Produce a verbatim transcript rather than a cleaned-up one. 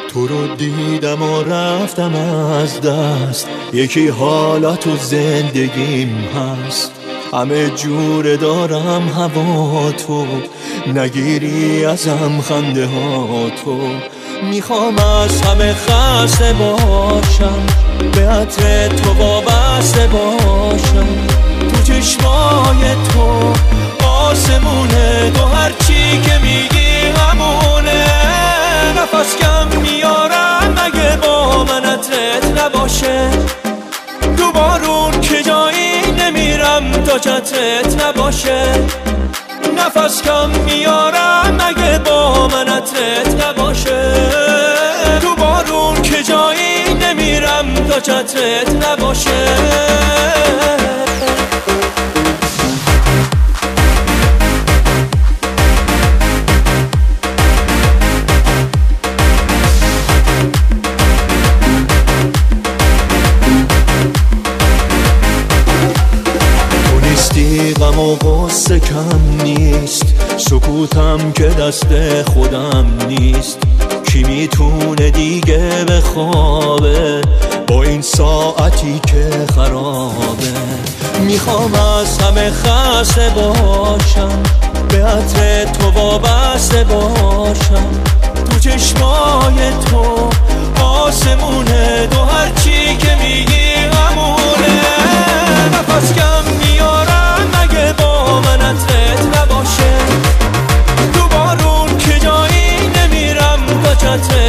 تو رو دیدم و رفتم از دست، یکی حالا تو زندگیم هست. همه جوره دارم هوا تو، نگیری ازم خنده ها تو. میخوام از همه خسته باشم، به عطر تو وابسته باشم. تو چشمای تو آسمونه، تو هرچی که میگی همونه. نفس کم میارم اگه با من عطرت نباشه، تو بارون که جایی نمیرم تا چترت نباشه. نفس کم میارم اگه با من عطرت نباشه، تو بارون که جایی نمیرم تا چترت نباشه. غم و غصه کم نیست، سکوتم که دست خودم نیست. کی میتونه دیگه بخوابه با این ساعتی که خرابه؟ میخوام از همه خسته باشم، به عطر تو وابسته باشم. تو چشمای تو آسمونه، تو هرچی که میگی همونه. نفس کم میارم اگه با من عطرت نباشه، تو بارون که جایی نمیرم تا چترت